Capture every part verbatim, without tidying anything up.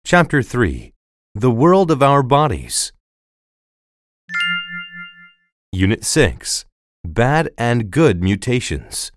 Chapter three. The World of Our Bodies. Unit six. Bad and Good Mutations.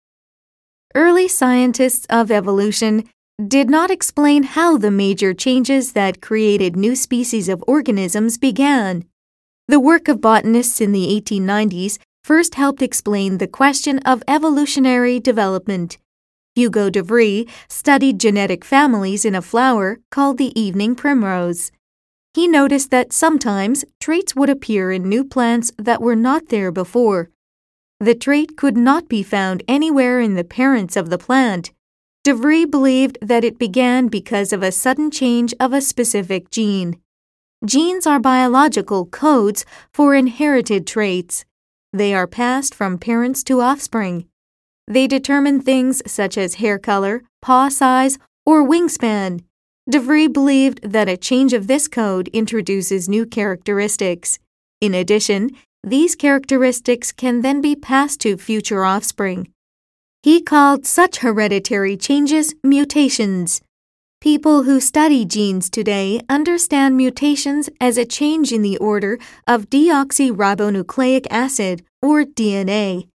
Early scientists of evolution did not explain how the major changes that created new species of organisms began. The work of botanists in the eighteen nineties first helped explain the question of evolutionary development. Hugo de Vries studied genetic families in a flower called the evening primrose. He noticed that sometimes traits would appear in new plants that were not there before. The trait could not be found anywhere in the parents of the plant. De Vries believed that it began because of a sudden change of a specific gene. Genes are biological codes for inherited traits. They are passed from parents to offspring. They determine things such as hair color, paw size, or wingspan. De Vries believed that a change of this code introduces new characteristics. In addition, these characteristics can then be passed to future offspring. He called such hereditary changes mutations. People who study genes today understand mutations as a change in the order of deoxyribonucleic acid, or D N A.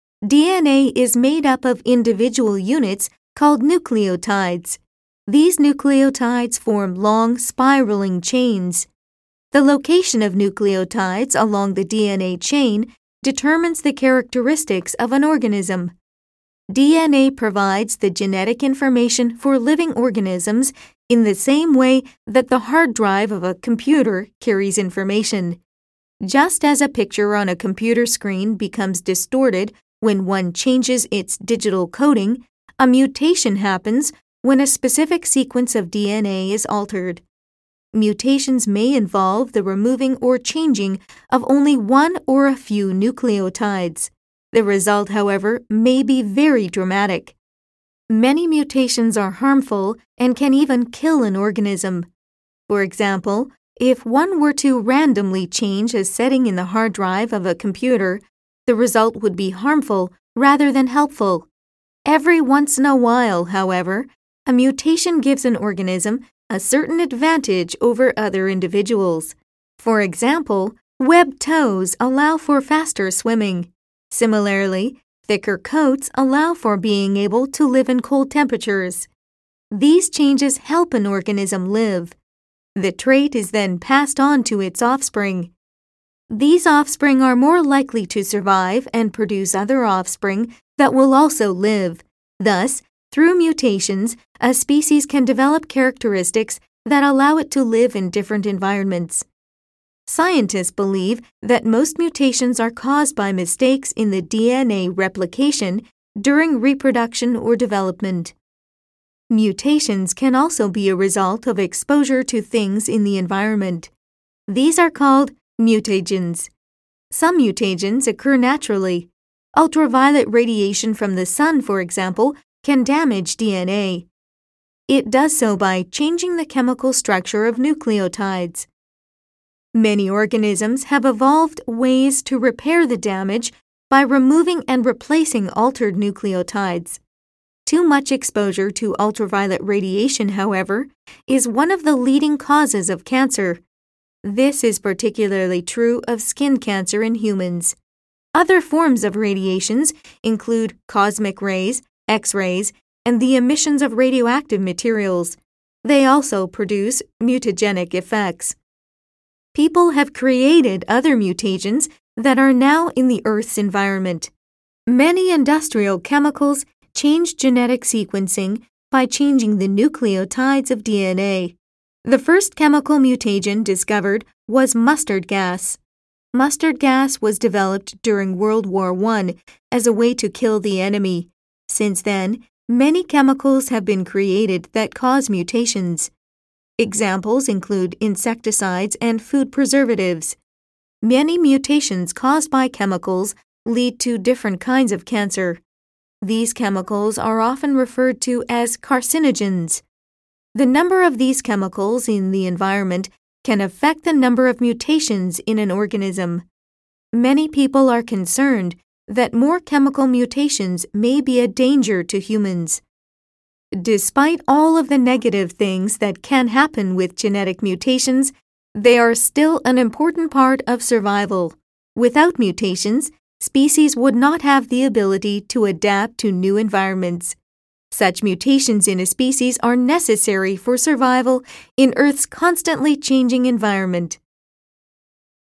D N A is made up of individual units called nucleotides. These nucleotides form long, spiraling chains. The location of nucleotides along the D N A chain determines the characteristics of an organism. D N A provides the genetic information for living organisms in the same way that the hard drive of a computer carries information. Just as a picture on a computer screen becomes distorted when one changes its digital coding, a mutation happens when a specific sequence of D N A is altered. Mutations may involve the removing or changing of only one or a few nucleotides. The result, however, may be very dramatic. Many mutations are harmful and can even kill an organism. For example, if one were to randomly change a setting in the hard drive of a computer, the result would be harmful rather than helpful. Every once in a while, however, a mutation gives an organism a certain advantage over other individuals. For example, webbed toes allow for faster swimming. Similarly, thicker coats allow for being able to live in cold temperatures. These changes help an organism live. The trait is then passed on to its offspring. These offspring are more likely to survive and produce other offspring that will also live. Thus, through mutations, a species can develop characteristics that allow it to live in different environments. Scientists believe that most mutations are caused by mistakes in the D N A replication during reproduction or development. Mutations can also be a result of exposure to things in the environment. These are called mutagens. Some mutagens occur naturally. Ultraviolet radiation from the sun, for example, can damage D N A. It does so by changing the chemical structure of nucleotides. Many organisms have evolved ways to repair the damage by removing and replacing altered nucleotides. Too much exposure to ultraviolet radiation, however, is one of the leading causes of cancer. This is particularly true of skin cancer in humans. Other forms of radiations include cosmic rays, X-rays, and the emissions of radioactive materials. They also produce mutagenic effects. People have created other mutagens that are now in the Earth's environment. Many industrial chemicals change genetic sequencing by changing the nucleotides of D N A. The first chemical mutagen discovered was mustard gas. Mustard gas was developed during World War One as a way to kill the enemy. Since then, many chemicals have been created that cause mutations. Examples include insecticides and food preservatives. Many mutations caused by chemicals lead to different kinds of cancer. These chemicals are often referred to as carcinogens. The number of these chemicals in the environment can affect the number of mutations in an organism. Many people are concerned that more chemical mutations may be a danger to humans. Despite all of the negative things that can happen with genetic mutations, they are still an important part of survival. Without mutations, species would not have the ability to adapt to new environments. Such mutations in a species are necessary for survival in Earth's constantly changing environment.